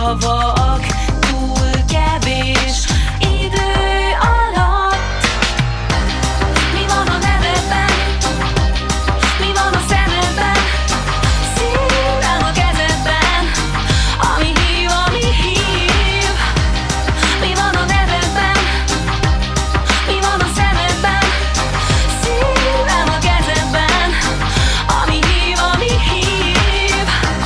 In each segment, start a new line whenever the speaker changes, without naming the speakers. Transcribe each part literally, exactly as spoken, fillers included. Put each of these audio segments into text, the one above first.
szavak, túl kevés idő alatt. Mi van a nevedben? Mi van a szemedben? Szívem a kezedben, ami hív, ami hív. Mi van a nevedben? Mi van a szemedben? Szívem a kezedben, ami hív, ami hív.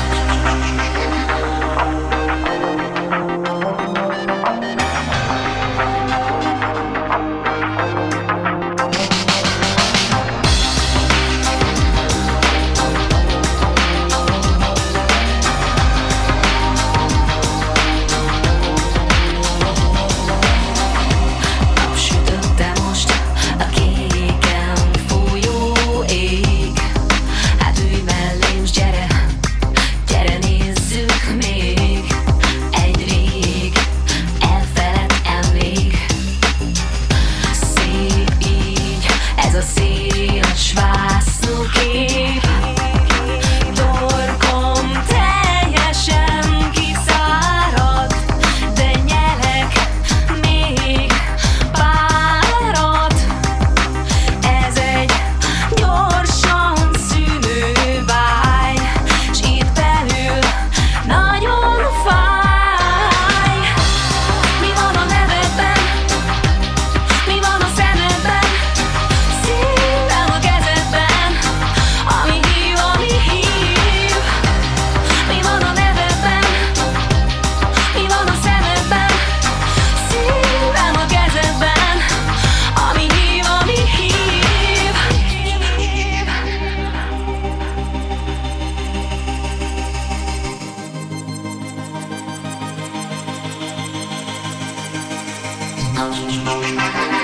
Napsütötte most a kéken folyó ég. Hát ülj mellém, s gyere, gyere nézzük még egy rég elfelett emlék. Szép így ez a széles vásznukép. Torkom teljesen kiszáradt, de nyelek még párat. Ez egy gyorsan szűnő báj, s itt belül nagyon fáj. Mi van a nevedben? Mi van a szemedben? Szívem a kezedben, ami hív, ami hív. Mi van a nevedben? Mi van a szemedben? Szívem a kezedben, ami hív, ami hív. Thank you.